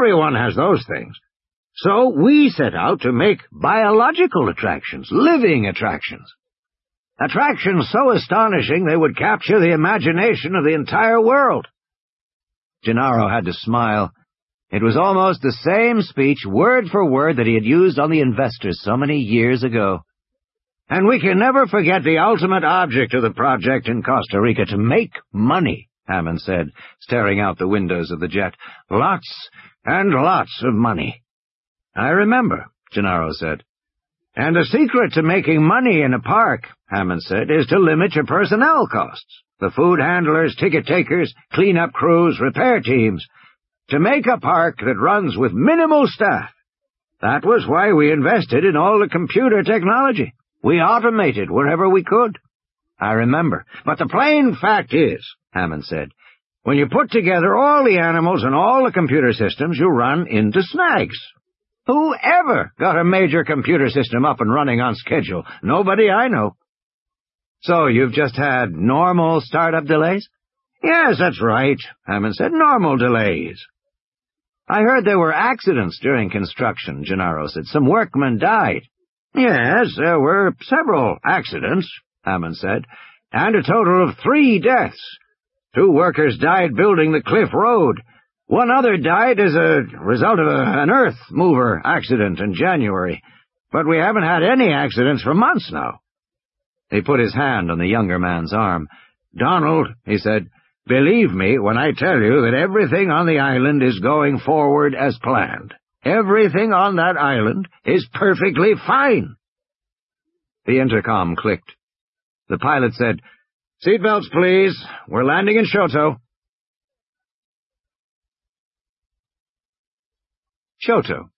Everyone has those things. So we set out to make biological attractions, living attractions. Attractions so astonishing they would capture the imagination of the entire world. Gennaro had to smile. It was almost the same speech, word for word, that he had used on the investors so many years ago. And we can never forget the ultimate object of the project in Costa Rica, to make money, Hammond said, staring out the windows of the jet. Lots and lots of money. I remember, Gennaro said. And the secret to making money in a park, Hammond said, is to limit your personnel costs. The food handlers, ticket takers, clean-up crews, repair teams. To make a park that runs with minimal staff. That was why we invested in all the computer technology. We automated wherever we could. I remember. But the plain fact is, Hammond said, when you put together all the animals and all the computer systems, you run into snags. Who ever got a major computer system up and running on schedule? Nobody I know. So you've just had normal startup delays? Yes, that's right, Hammond said. Normal delays. I heard there were accidents during construction, Gennaro said. Some workmen died. Yes, there were several accidents, Hammond said, and a total of 3 deaths. 2 workers died building the Cliff Road. 1 other died as a result of an earth mover accident in January. But we haven't had any accidents for months now. He put his hand on the younger man's arm. Donald, he said, believe me when I tell you that everything on the island is going forward as planned. Everything on that island is perfectly fine. The intercom clicked. The pilot said, "Seatbelts, please. We're landing in Shoto." Shoto.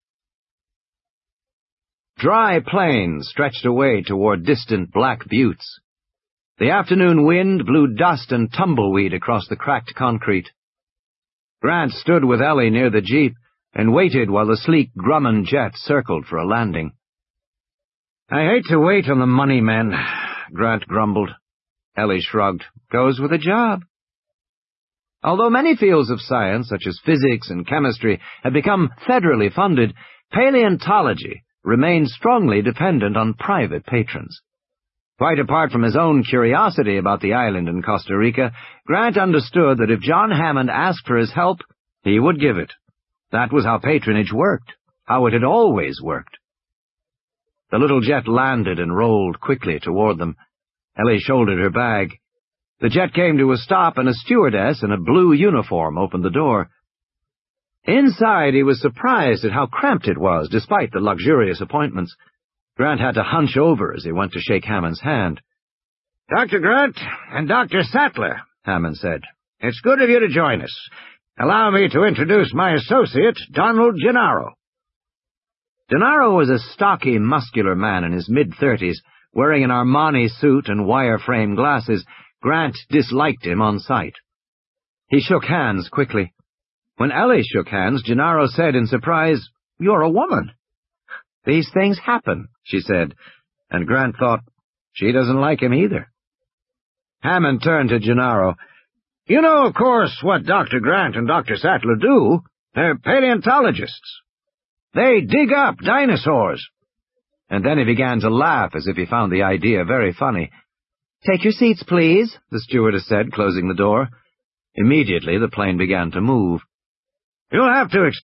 Dry plains stretched away toward distant black buttes. The afternoon wind blew dust and tumbleweed across the cracked concrete. Grant stood with Ellie near the jeep and waited while the sleek Grumman jet circled for a landing. "I hate to wait on the money men," Grant grumbled. Ellie shrugged. "Goes with the job." Although many fields of science, such as physics and chemistry, had become federally funded, paleontology remained strongly dependent on private patrons. Quite apart from his own curiosity about the island in Costa Rica, Grant understood that if John Hammond asked for his help, he would give it. That was how patronage worked, how it had always worked. The little jet landed and rolled quickly toward them. Ellie shouldered her bag. The jet came to a stop, and a stewardess in a blue uniform opened the door. Inside, he was surprised at how cramped it was, despite the luxurious appointments. Grant had to hunch over as he went to shake Hammond's hand. "Dr. Grant and Dr. Sattler," Hammond said. "It's good of you to join us. Allow me to introduce my associate, Donald Gennaro." Gennaro was a stocky, muscular man in his mid-30s, wearing an Armani suit and wire-frame glasses. Grant disliked him on sight. He shook hands quickly. When Ellie shook hands, Gennaro said in surprise, "You're a woman." "These things happen," she said, and Grant thought, she doesn't like him either. Hammond turned to Gennaro. "You know, of course, what Dr. Grant and Dr. Sattler do. They're paleontologists. They dig up dinosaurs." And then he began to laugh as if he found the idea very funny. "Take your seats, please," the stewardess said, closing the door. Immediately the plane began to move. "You'll have to